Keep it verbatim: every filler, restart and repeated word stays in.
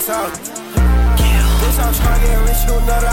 out. Bitch, I'm tryna get rich, you know that